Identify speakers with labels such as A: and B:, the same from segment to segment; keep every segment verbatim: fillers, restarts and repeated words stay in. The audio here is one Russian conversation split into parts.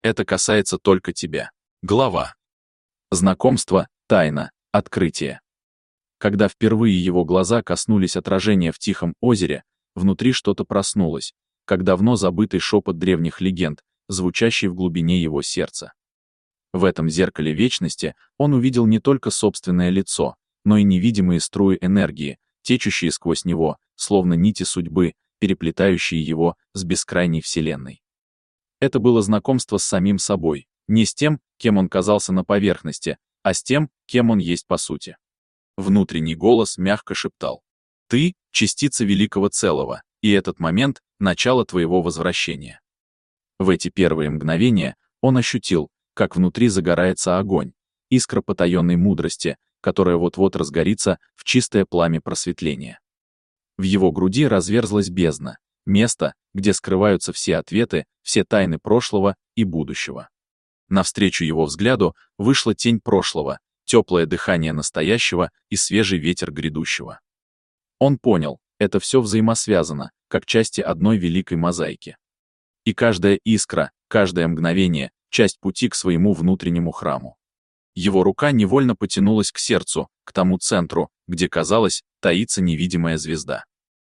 A: Это касается только тебя. Глава. Знакомство, тайна, открытие. Когда впервые его глаза коснулись отражения в тихом озере, внутри что-то проснулось, как давно забытый шепот древних легенд, звучащий в глубине его сердца. В этом зеркале вечности он увидел не только собственное лицо, но и невидимые струи энергии, течущие сквозь него, словно нити судьбы, переплетающие его с бескрайней вселенной. Это было знакомство с самим собой, не с тем, кем он казался на поверхности, а с тем, кем он есть по сути. Внутренний голос мягко шептал: «Ты — частица великого целого, и этот момент — начало твоего возвращения». В эти первые мгновения он ощутил, как внутри загорается огонь, искра потаенной мудрости, которая вот-вот разгорится в чистое пламя просветления. В его груди разверзлась бездна, место, где скрываются все ответы, все тайны прошлого и будущего. Навстречу его взгляду вышла тень прошлого, теплое дыхание настоящего и свежий ветер грядущего. Он понял, это все взаимосвязано, как части одной великой мозаики. И каждая искра, каждое мгновение — часть пути к своему внутреннему храму. Его рука невольно потянулась к сердцу, к тому центру, где, казалось, таится невидимая звезда.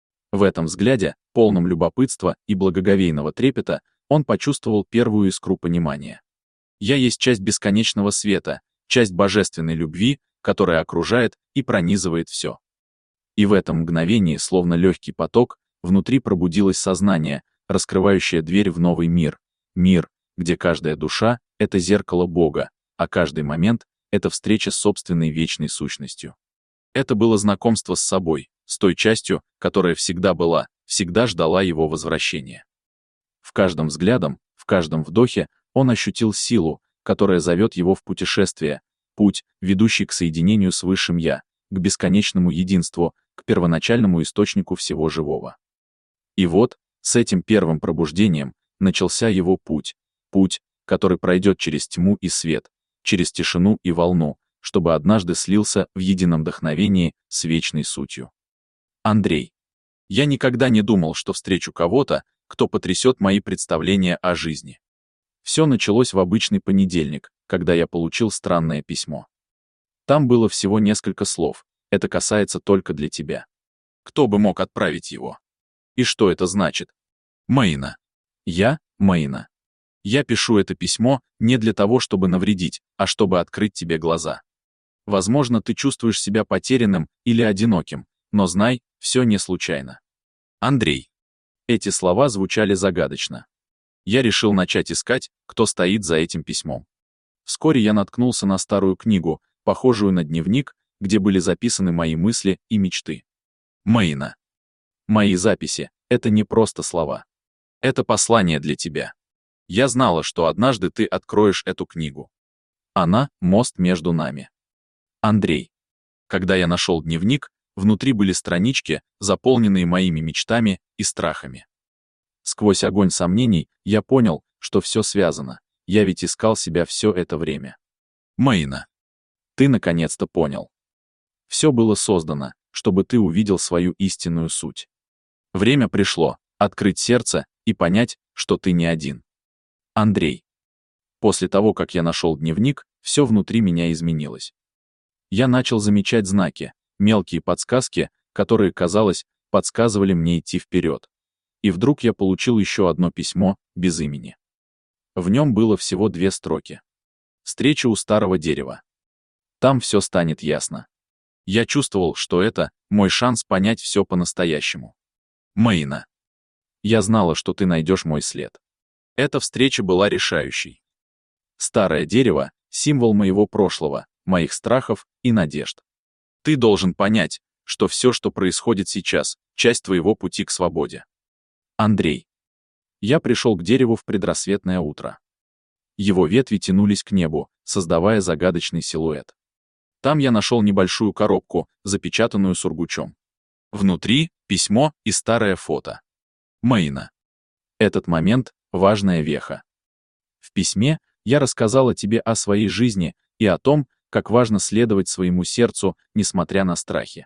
A: В этом взгляде, полном любопытства и благоговейного трепета, он почувствовал первую искру понимания. «Я есть часть бесконечного света, часть божественной любви, которая окружает и пронизывает все». И в этом мгновении, словно легкий поток, внутри пробудилось сознание, раскрывающее дверь в новый мир. Мир, где каждая душа — это зеркало Бога, а каждый момент — это встреча с собственной вечной сущностью. Это было знакомство с собой, с той частью, которая всегда была, всегда ждала его возвращения. В каждом взглядом, в каждом вдохе он ощутил силу, которая зовет его в путешествие, путь, ведущий к соединению с Высшим Я, к бесконечному единству, к первоначальному источнику всего живого. И вот, с этим первым пробуждением, начался его путь, путь, который пройдет через тьму и свет, через тишину и волну, чтобы однажды слился в едином вдохновении с вечной сутью. Андрей. Я никогда не думал, что встречу кого-то, кто потрясет мои представления о жизни. Все началось в обычный понедельник, когда я получил странное письмо. Там было всего несколько слов: «Это касается только для тебя». Кто бы мог отправить его? И что это значит? Маина. Я, Маина. Я пишу это письмо не для того, чтобы навредить, а чтобы открыть тебе глаза. Возможно, ты чувствуешь себя потерянным или одиноким, но знай, все не случайно. Андрей. Эти слова звучали загадочно. Я решил начать искать, кто стоит за этим письмом. Вскоре я наткнулся на старую книгу, похожую на дневник, где были записаны мои мысли и мечты. Маина. Мои записи — это не просто слова. Это послание для тебя. Я знала, что однажды ты откроешь эту книгу. Она — мост между нами. Андрей. Когда я нашел дневник, внутри были странички, заполненные моими мечтами и страхами. Сквозь огонь сомнений я понял, что все связано. Я ведь искал себя все это время. Маина. Ты наконец-то понял. Все было создано, чтобы ты увидел свою истинную суть. Время пришло открыть сердце и понять, что ты не один. Андрей. После того, как я нашел дневник, все внутри меня изменилось. Я начал замечать знаки, мелкие подсказки, которые, казалось, подсказывали мне идти вперед. И вдруг я получил еще одно письмо, без имени. В нем было всего две строки. Встреча у старого дерева. Там все станет ясно. Я чувствовал, что это мой шанс понять все по-настоящему. Маина. Я знала, что ты найдешь мой след. Эта встреча была решающей. Старое дерево — символ моего прошлого, моих страхов и надежд. Ты должен понять, что все, что происходит сейчас, часть твоего пути к свободе. Андрей. Я пришел к дереву в предрассветное утро. Его ветви тянулись к небу, создавая загадочный силуэт. Там я нашел небольшую коробку, запечатанную сургучом. Внутри — письмо и старое фото. Маина. Этот момент — важная веха. В письме я рассказала тебе о своей жизни и о том, как важно следовать своему сердцу, несмотря на страхи.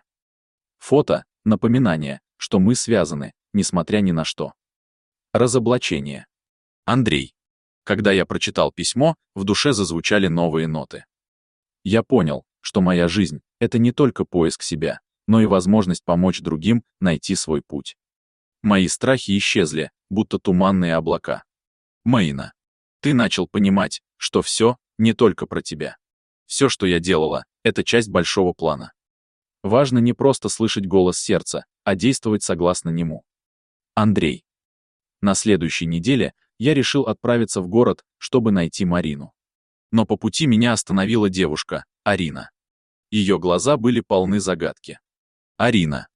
A: Фото — напоминание, что мы связаны, несмотря ни на что. Разоблачение. Андрей. Когда я прочитал письмо, в душе зазвучали новые ноты. Я понял, что моя жизнь — это не только поиск себя, но и возможность помочь другим найти свой путь. Мои страхи исчезли, будто туманные облака. Маина, ты начал понимать, что все не только про тебя. Все, что я делала, это часть большого плана. Важно не просто слышать голос сердца, а действовать согласно нему. Андрей. На следующей неделе я решил отправиться в город, чтобы найти Марину. Но по пути меня остановила девушка, Арина. Ее глаза были полны загадки. «Арина,